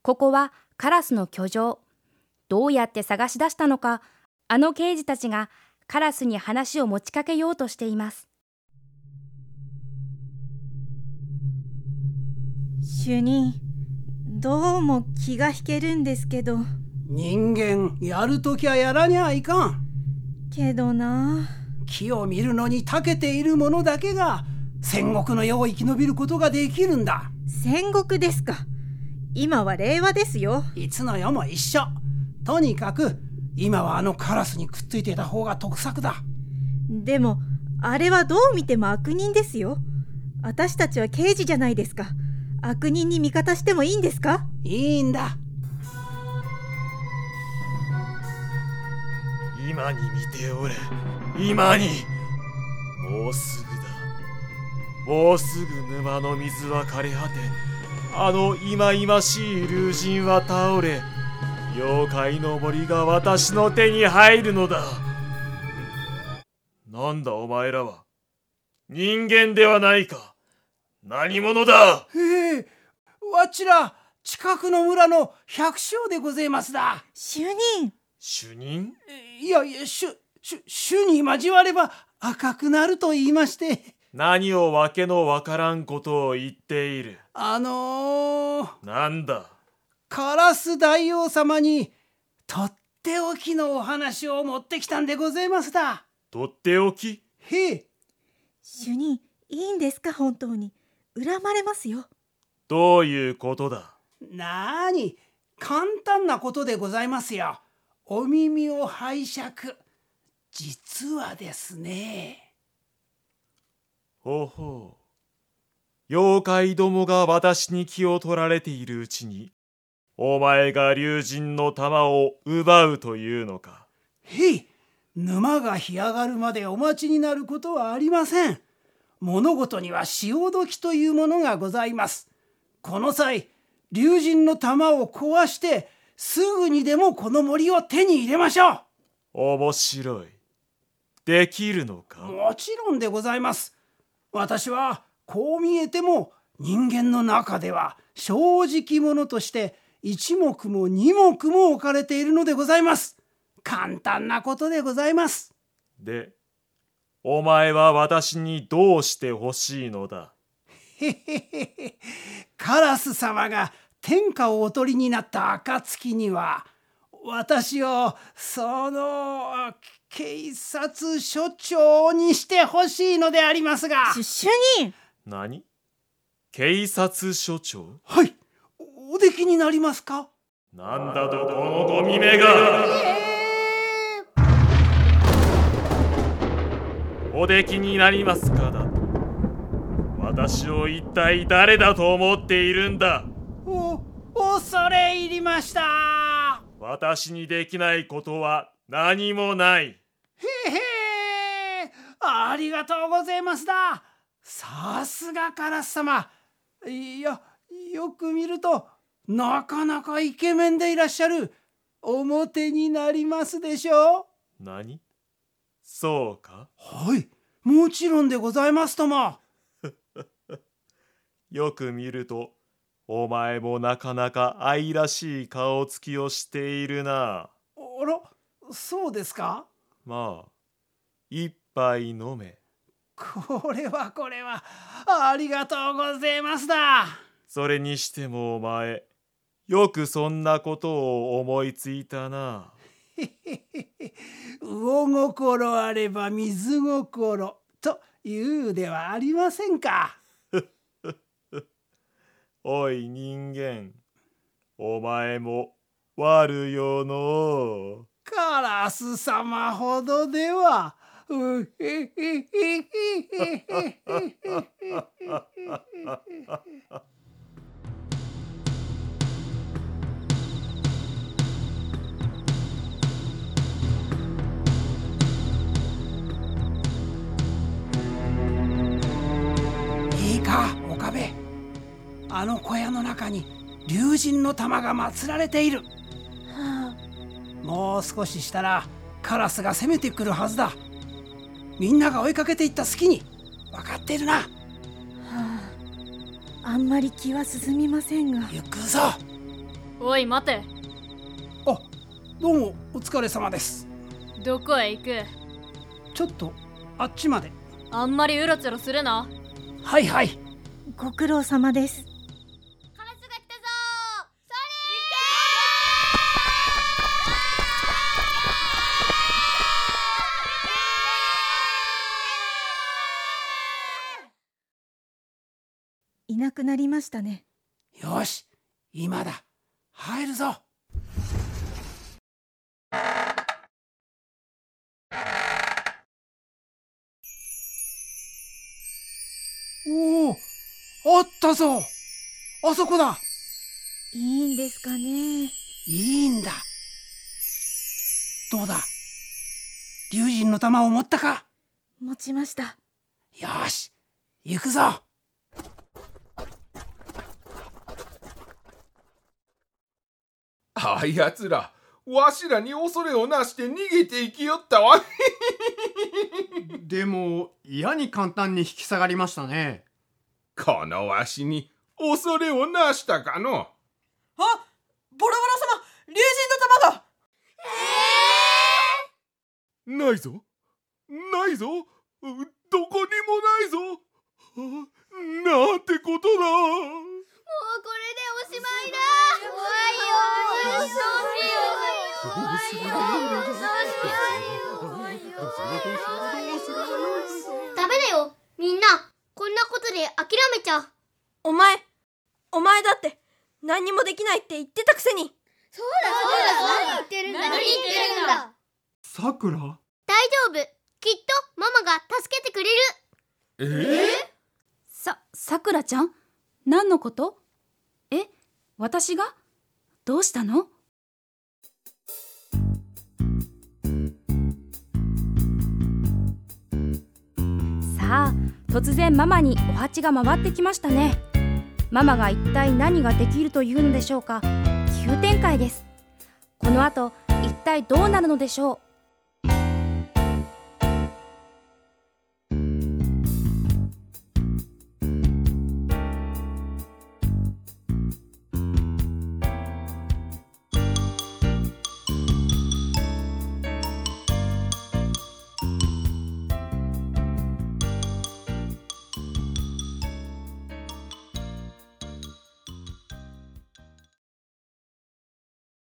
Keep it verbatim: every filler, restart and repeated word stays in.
ここはカラスの居城。どうやって探し出したのか、あの刑事たちがカラスに話を持ちかけようとしています。 主任、どうも気が引けるんですけど。 人間やるときはやらにゃいかん。 けどな。 木を見るのに長けている者だけが戦国の世を生き延びることができるんだ。 戦国ですか。今は令和ですよ。 いつの世も一緒。とにかく今はあのカラスにくっついていた方が得策だ。 でもあれはどう見ても悪人ですよ。私たちは刑事じゃないですか。悪人に味方してもいいんですか？ いいんだ。 今に見ておれ。今に。もうすぐだ。もうすぐ沼の水は枯れ果て、あの忌々しい竜神は倒れ、妖怪の森が私の手に入るのだ。なんだお前らは。人間ではないか。何者だ。 へえ、わちら近くの村の百姓でございますだ。 主任。 主任？ いやいや、主主主に交われば赤くなると言いまして。 何をわけのわからんことを言っている。 あのー、 なんだ。 カラス大王様にとっておきのお話を持ってきたんでございますだ。 とっておき？ へえ。 主任、いいんですか？本当に恨まれますよ。 どういうことだ。 なーに、簡単なことでございますよ。お耳を拝借。実はですね。 ほうほう。妖怪どもが私に気を取られているうちに、お前が竜神の玉を奪うというのか。 へい、沼が干上がるまでお待ちになることはありません。物事には潮時というものがございます。この際、竜神の玉を壊してすぐにでもこの森を手に入れましょう。 面白い。できるのか？ もちろんでございます。私はこう見えても人間の中では正直者として一目も二目も置かれているのでございます。簡単なことでございます。 で、お前は私にどうしてほしいのだ？ へへへへ。カラス様が天下をお取りになった暁には、私をその警察署長にしてほしいのでありますが。 主任。 何？警察署長？ はい、おできになりますか？ なんだとこのゴミめが。 えー、おできになりますかだと。私を一体誰だと思っているんだ。 お、恐れ入りました。 私にできないことは何もない。 へへ、ありがとうございますだ。さすがカラス様。いや、よく見るとなかなかイケメンでいらっしゃる。表になりますでしょう。 何？そうか？ はい、もちろんでございますとも。 よく見るとお前もなかなか愛らしい顔つきをしているな。 あら、そうですか？ まあ、一杯飲め。 これはこれはありがとうございますだ。 それにしてもお前、よくそんなことを思いついたな。 魚心あれば水心というではありませんか。 おい人間、お前も悪よの。 カラス様ほどでは。うへへへへへへ。いいか岡部、あの小屋の中に竜神の玉が祀られている。 はあ、もう少ししたらカラスが攻めてくるはずだ。みんなが追いかけていった隙に。分かっているな。はあ、あんまり気は進みませんが。 行くぞ。 おい待て。 あ、どうもお疲れ様です。 どこへ行く？ ちょっとあっちまで。 あんまりうろちょろするな。 はいはい。 ご苦労様です。 カラスが来たぞ。それ！いなくなりましたね。 よし、今だ。入るぞ。おお、あったぞ。あそこだ。 いいんですかね。 いいんだ。どうだ、龍神の玉を持ったか？ 持ちました。 よし、行くぞ。 あやつら、わしらに恐れをなして逃げていきよったわ。 でも嫌に簡単に引き下がりましたね。 このわしに恐れをなしたかの。 あ、ボロボロ様、龍神の玉が。 えー、ないぞ、ないぞ、どこにもないぞ。なんてことだ。 もうこれでおしまいだ。怖いよ。どうしよう。ダメだよ、みんな。こんなことで諦めちゃう。 お前、お前だって何にもできないって言ってたくせに。 そうだそうだ、何言ってるんだ。何言ってるんだ。 さくら？ 大丈夫。きっとママが助けてくれる。 えー、 さ、さくらちゃん？何のこと？え、私が？どうしたの？さあ、突然ママにお鉢が回ってきましたね。ママが一体何ができるというのでしょうか。急展開です。この後、一体どうなるのでしょう。